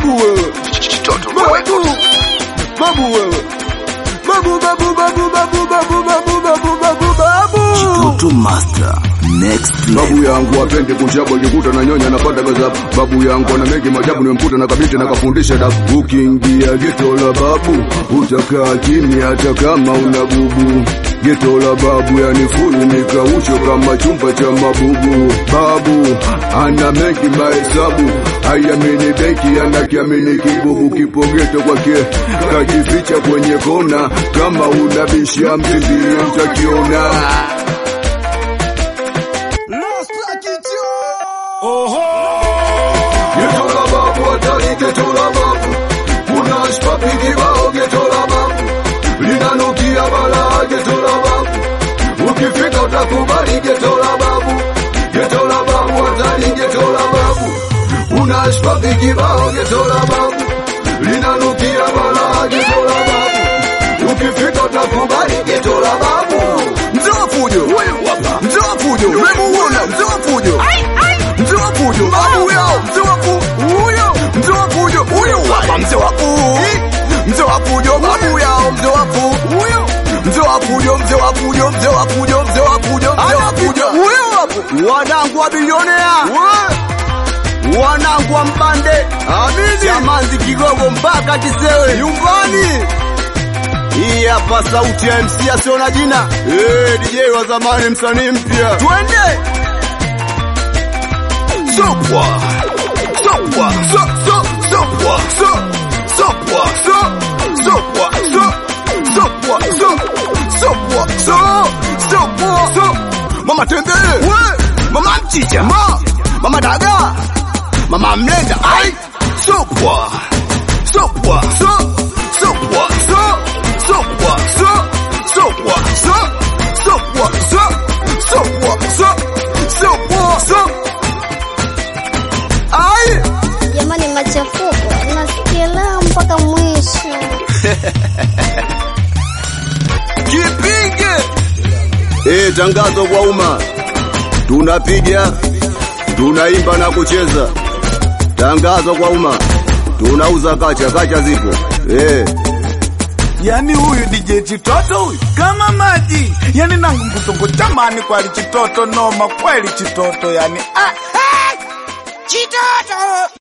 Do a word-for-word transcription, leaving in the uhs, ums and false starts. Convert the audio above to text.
babu wewe. Babu. Babu wewe. Babu babu babu babu babu babu babu babu babu. Chitoto Master next level. Babu yangu apende kuchabo jikuta na nyonya napata gazabu. Babu yangu ana mengi majabu nimemkuta na kabiti na kafundisha dabu. Ukiingia geto la babu utakaa kimya hata kama una bubu. Geto la babu yani fulu nikaucho kama chumba cha mabubu. Babu ana mengi mahesabu, hayamini benki anakiamini kibubu. Kipo geto kwake kajificha kwenye kona, kama unabisha mtindi utakiona. Oho! Geto la babu hatari, geto la babu kuna shpapi kibao. Geto la babu linanukia balaa. Geto la babu ukifika utakubali. Geto la babu, geto la babu hatari. Geto la babu kuna shpapi kibao. Geto la babu linanukia balaa. Geto la babu ukifika utakubali. Geto la babu mzee fujo, mzee fujo, umemuona mzee fujo, mzee fujo babu yao, mzee waku huyo, mzee fujo huyo hapa, mzee waku, mzee fujo babu yao, mzee waku huyo, mzee fujo, mzee fujo, mzee fujo, mzee fujo, mzee fujo huyo hapo. Wanangu wa bilionea, wanangu wa mbande, amini Chamanzi Kigogo mpaka Kisewe nyumbani. Hii hapa sauti ya M C asiona jina. Eh, D J wa zamani msanii mpya. Twende. Sopwa. Sopwa. So so sopwa. So sopwa. So sopwa. So sopwa. So sopwa. So sopwa. So Mama tembele. We, mama mchicha. Ma. Mama daga. Mama mlenda. Ai. Sopwa. Sopwa. So sopwa. So sopwa. So sopwa. So sopwa. So sopwa. So sopwa. So ai. Jamani machafuko, nasikia la mpaka mwisho. Kipige. Eh, tangazo kwa umma. Tunapiga, tunaimba na kucheza. Tangazo kwa umma. Tunauza kacha, kacha zipo. Eh. Yani huyu D J Chitoto huyu kama maji. Yani nangu mkutongo tamani kwa li Chitoto noma kweli Chitoto yani. Ah, ah, Chitoto.